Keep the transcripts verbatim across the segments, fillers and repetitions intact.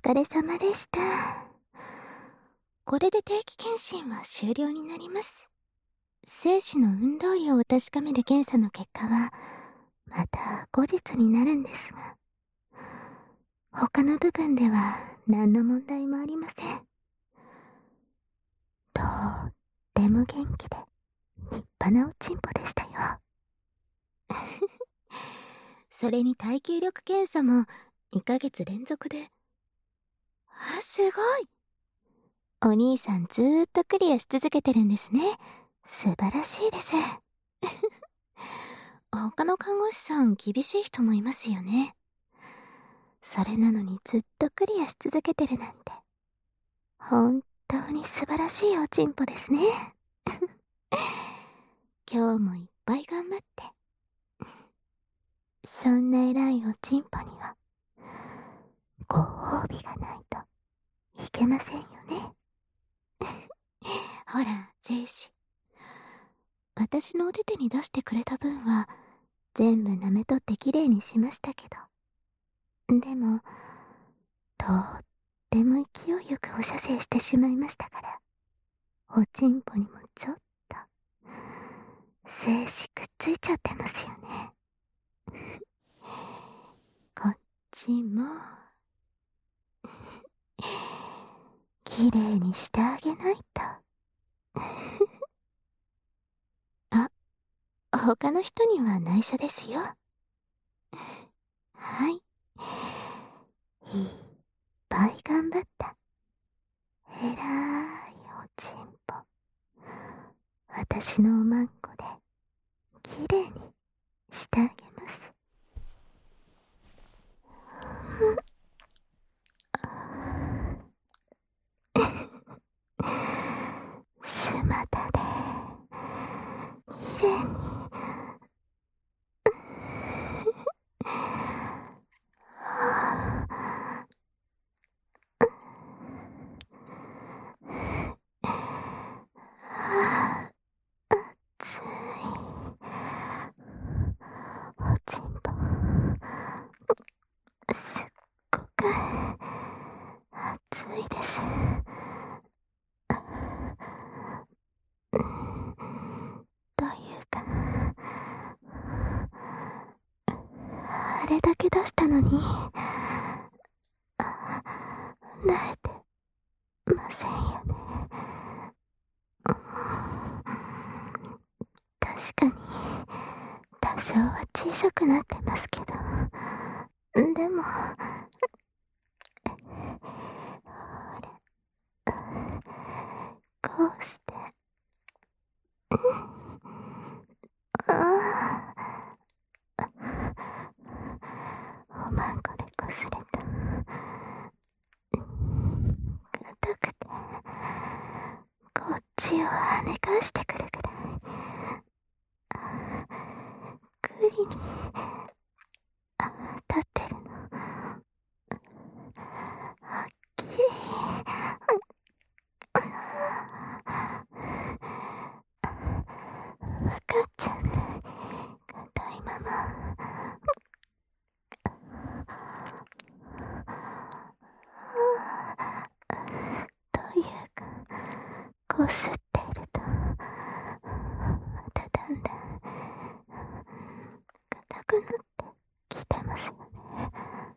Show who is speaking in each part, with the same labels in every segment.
Speaker 1: 疲れ様でした。これで定期検診は終了になります。精子の運動量を確かめる検査の結果は、また後日になるんですが、他の部分では何の問題もありません。とっても元気で立派なおちんぽでしたよ。それに耐久力検査もにかげつ連続で。あ、すごい。お兄さんずーっとクリアし続けてるんですね。素晴らしいです。他の看護師さん厳しい人もいますよね。それなのにずっとクリアし続けてるなんて、本当に素晴らしいおちんぽですね。今日もいっぱい頑張って。そんな偉いおちんぽにはご褒美がないといけませんよね。ほら、精子。私のお手手に出してくれた分は全部舐めとってきれいにしましたけど、でもとっても勢いよくお射精してしまいましたから、おちんぽにもちょっと精子くっついちゃってますよね。こっちもきれいにしてあげないと。あ、他の人には内緒ですよ。はい。いっぱい頑張った。えらいおちんぽ。私のおまんこできれいにしてあげます。すまたできれいに。熱いおちんぽ、すっごく熱いです。というか、あれだけ出したのに慣れてませんよね。確かに多少は小さくなってますけど、でもこうしてああ、おまんこでこすれた硬くてこっちを跳ね返してくるぐらいクリに立ってるのはっきり分かっちゃうぐらい硬いまま。というか、こすっているとまただんだん硬くなってきてますよね。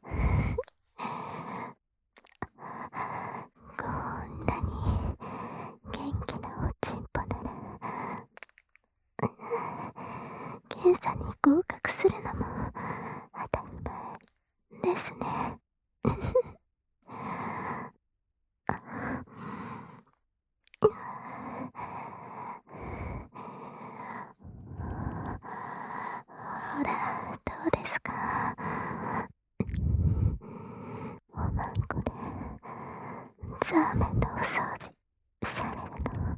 Speaker 1: こんなに元気なおちんぽなら検査に合格するのも当たり前ですね。ほら、どうですか。おまんこでザーメンのお掃除されるの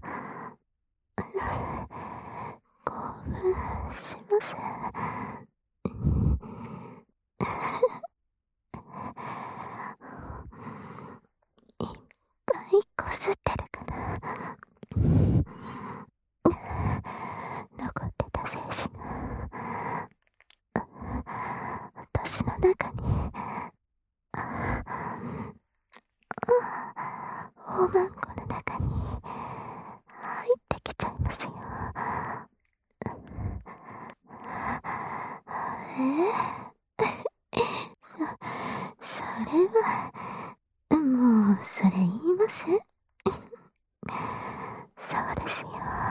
Speaker 1: 興奮します。いっぱいこすってるから残ってた精子が私の中にまんこの中に入ってきちゃいますよ。えそ、それは、もう、それ言います？そうですよ。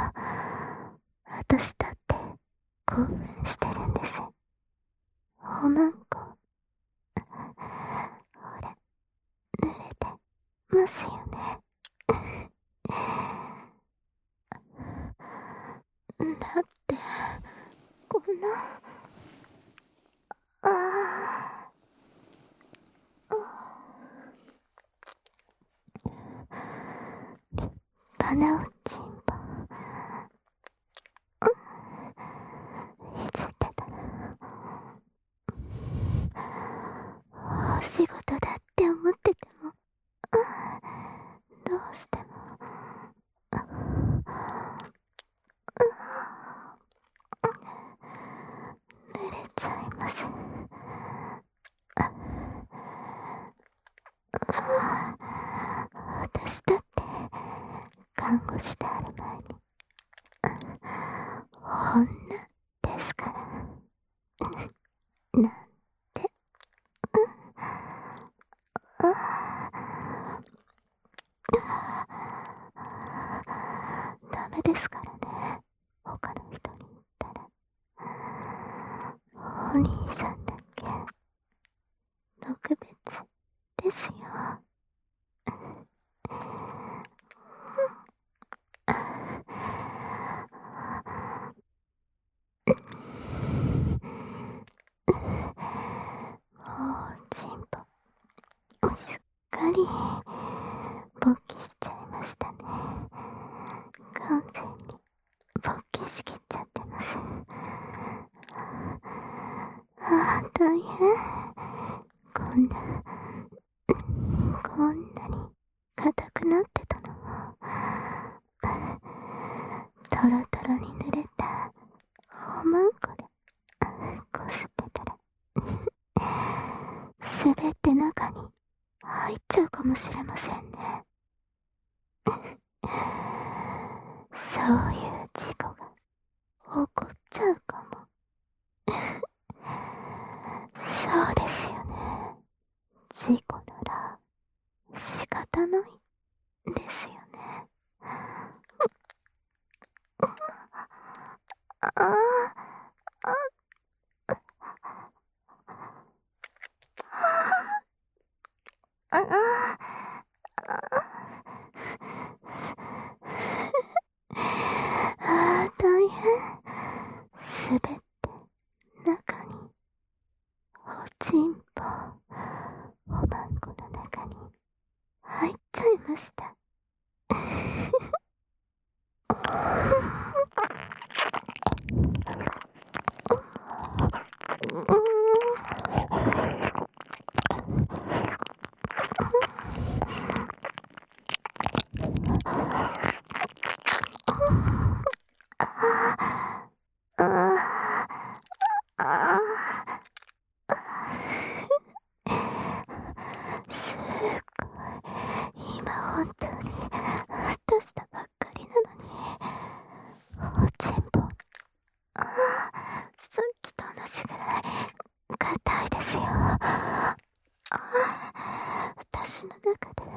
Speaker 1: 私だって興奮してるんです。おまんこ。ほら、濡れてますよね。だって、こんな、ああ、バナオチンポ、いじってたら、お仕事だって思ってても、どうしても、濡れちゃいます。私だって看護師である前に女ですから。なんて、ダメですからね、他の人に言ったら。お兄さんだけ特別ですよ。もうチンポすっかり勃起しちゃいましたね。完全に勃起しきっちゃってます。ああ、大変。こんなこんなに硬くなってたのも、トロトロに濡れたおまんこでこすってたら滑って中に入っちゃうかもしれませんね。そういう事故が起こっちゃうかも。そうですよね。事故なら仕方ないですよね。ああ、あ、あ、あ、ああ、大変。滑って中におちんぽ、おまんこの中に入っちゃいました。ああ、ああ、すっごい。今本当に出したばっかりなのに、おちんぽ、ああ、さっきと同じぐらい硬いですよ。ああ、私の中で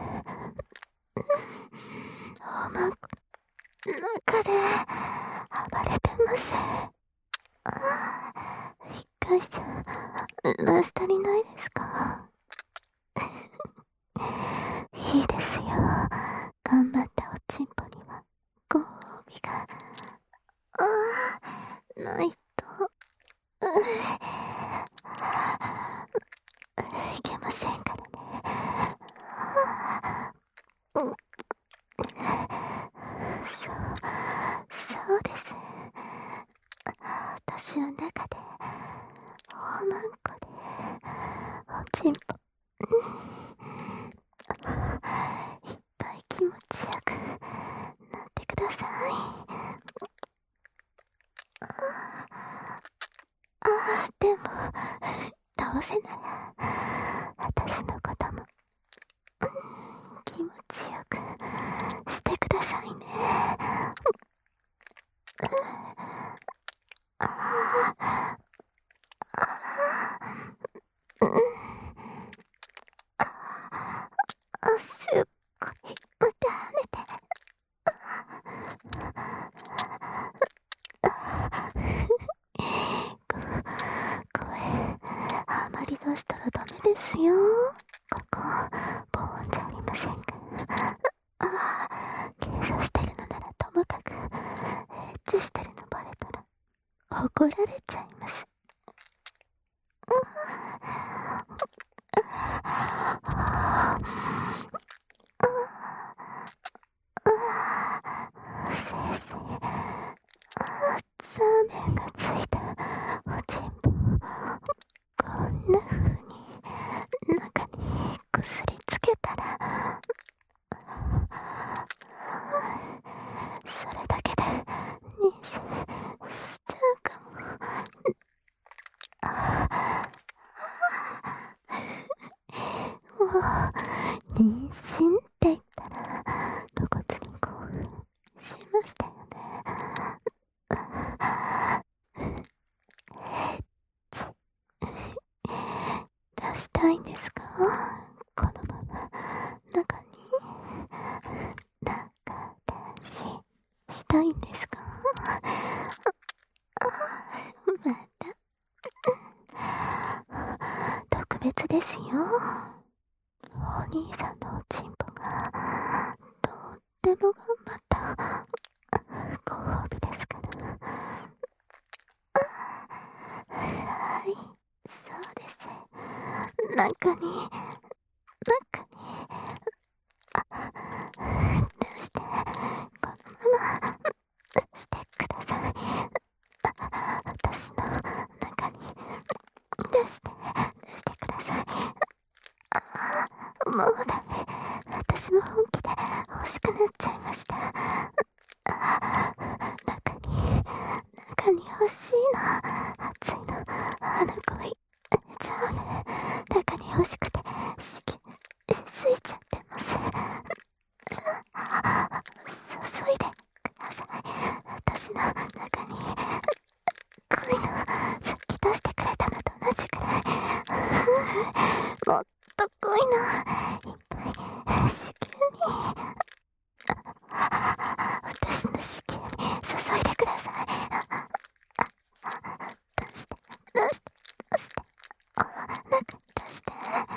Speaker 1: おまんこの中で暴れてます。ああ、一回じゃ出し足りないですか？いいですよ。頑張ったおちんぽにはご褒美が。ああ、ないと、ういけませんからね。うん、そう、そうです。私の中でおまんこでおちんぽ、いっぱい気持ちよくなってください。ああ、でもどうせなら私のことも気持ちよく妊娠って言ったら露骨に興奮しましたよね。出したいんですか？このまま中に中出ししたいんですか？また特別ですよ。お兄さんのおちんぽがとっても頑張ったご褒美ですから。はい、そうです。中に中に出してこのまましてください。私の中に出して出してください。もうダメ。私も本気で欲しくなっちゃいました。中に中に欲しいの。熱いの。あの恋。そうね。中に欲しくてしきついちゃってます。注いでください。私の中に恋のさっき出してくれたのと同じくらい。もっと恋のいっぱい子宮に私の子宮に注いでください。出して出して出して中に出して。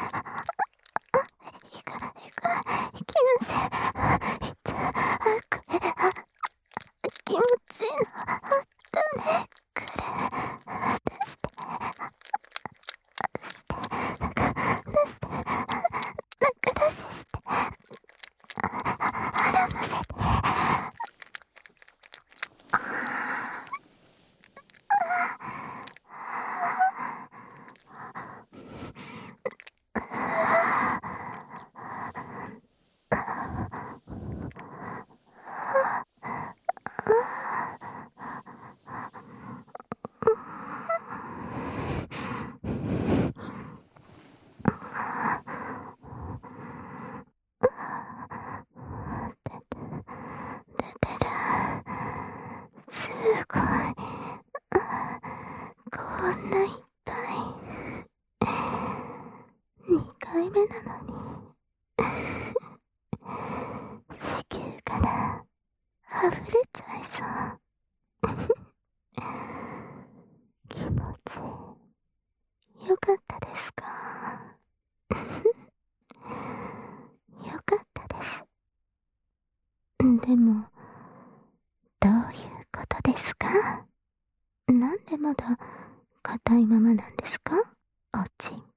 Speaker 1: いくいくいきません。いつこれ気持ちいいのあったね。くれ出して出して中出して中出しして腹乗せて。すごい。こんないっぱい。にかいめなのに子宮から溢れちゃいそう。気持ちよかったですか？よかったです。でもどういうことですか？なんでまだ硬いままなんですか？おちん